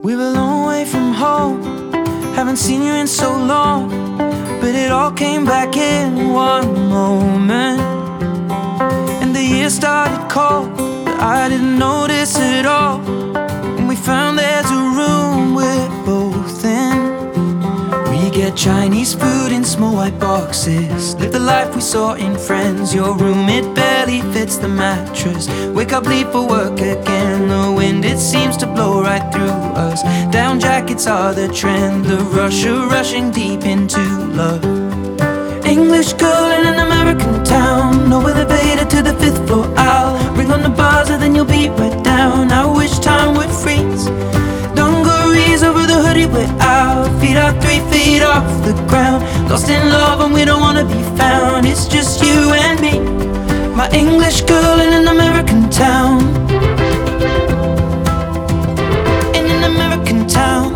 We're a long way from home, haven't seen you in so long, but it all came back in one moment. And the year started cold, but I didn't notice it all. And we found there's a room we're both in. We get Chinese food in small white boxes, live the life we saw in Friends. Your room, it barely fits the mattress. Wake up, leave for work again. The wind, it seems to blow right through us. Down jackets are the trend, the rushing deep into love. English girl in an American town, no elevator to the 5th floor. I'll ring on the buzzer, then you'll be right down. I wish time would freeze. Dungarees over the hoodie, we're out. Feet are 3 feet off the ground. Lost in love and we don't wanna be found. It's just you and me, my English girl in an American town. In an American town.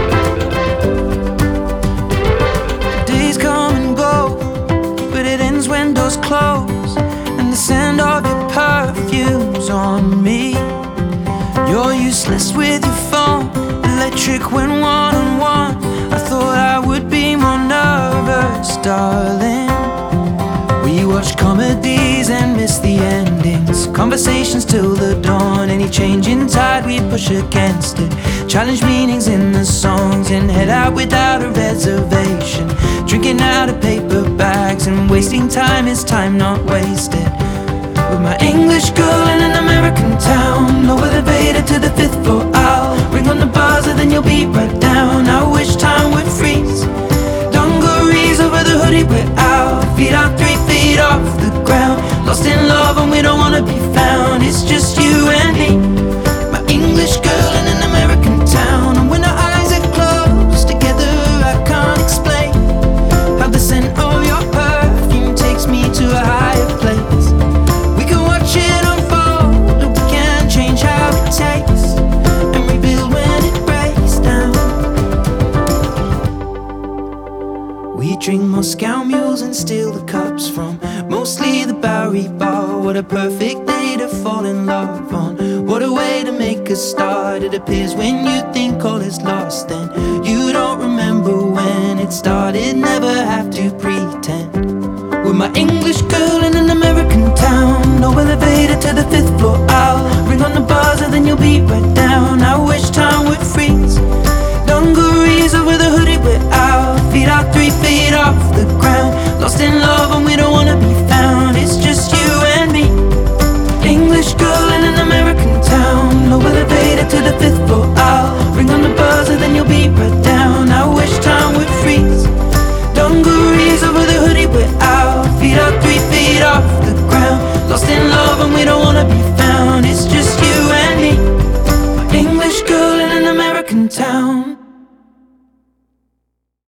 Days come and go, but it ends when doors close, and the scent of your perfume's on me. You're useless with your phone, electric when one-on-one. I thought I would be more nervous, darling. We watch comedies and miss the endings, conversations till the dawn. Any change in tide, we push against it. Challenge meanings in the songs and head out without a reservation. Drinking out of paper bags and wasting time is time not wasted. With my English girl in an American town, no elevator to the 5th floor. I'll ring on the buzzer, then you'll be right down. I wish time would freeze. Dungarees over the hoodie, we're out. Feet are 3 feet off the ground. Lost in love and we don't wanna be found. It's just you and me, my English girl in an American town. And when our eyes are closed together, I can't explain how the scent of your perfume takes me to a higher place. We can watch it unfold, or we can change how it tastes and rebuild when it breaks down. We drink Moscow mules and steal the cups from mostly the Bowery Bar. What a perfect day to fall in love on. What a way to make a start. It appears when you think all is lost, then you don't remember when it started. Never have to pretend. With my English girl in an American town, no elevator to the 5th floor. I'll ring on the buzzer, then you'll be right down. I wish time